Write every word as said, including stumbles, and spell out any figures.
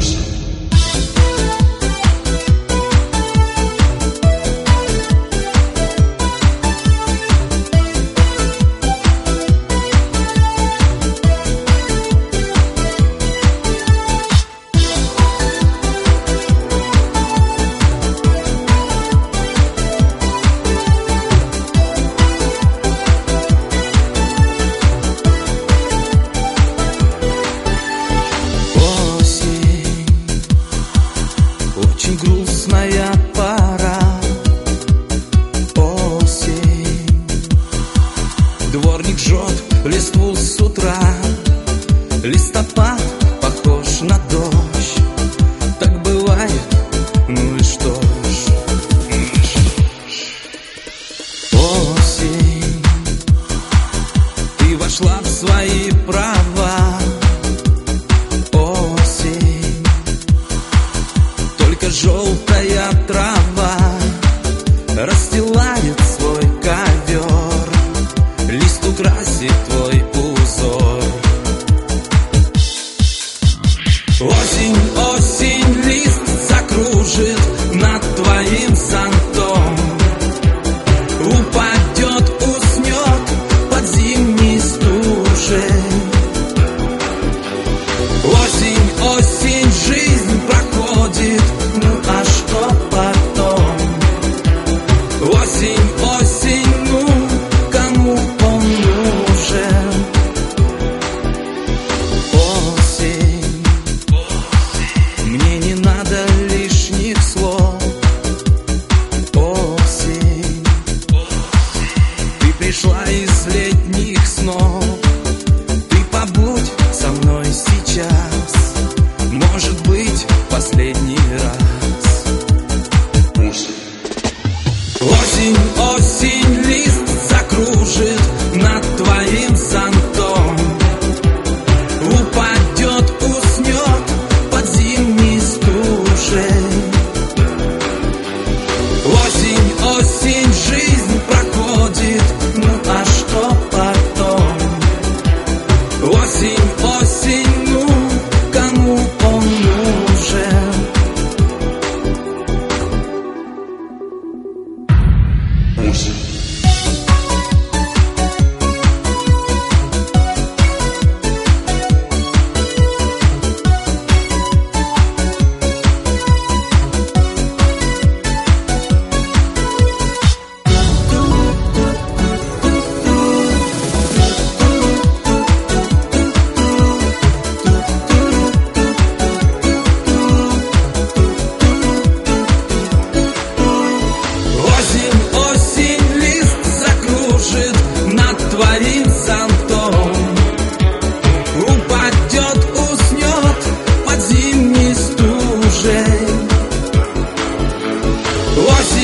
Очень грустная пора, осень. Дворник жжет листву с утра, листопад похож на дождь. Так бывает, ну и что ж. Осень, ты вошла в свои права. Осень, только желтая трава расстилает свой ковер, лист украсит твой узор. Осень, осень, лист закружит над твоим зонтом, упадет, уснет под зимней стужей. Осень, осень, жизнь проходит, ну а что потом? Осень, осень, ну кому он нужен? Осень, мне не надо лишних слов. Осень, ты пришла из летних снов. Ты побудь со мной сейчас, может быть, последний раз. Осень, осень, лист закружит над твоим зонтом, упадет, уснет под зимней стужей. Осень, осень, жизнь проходит, ну а что потом? Осень, осень, ну кому он нужен? Твоим зонтом упадет, уснет под зимней стужей. Осень,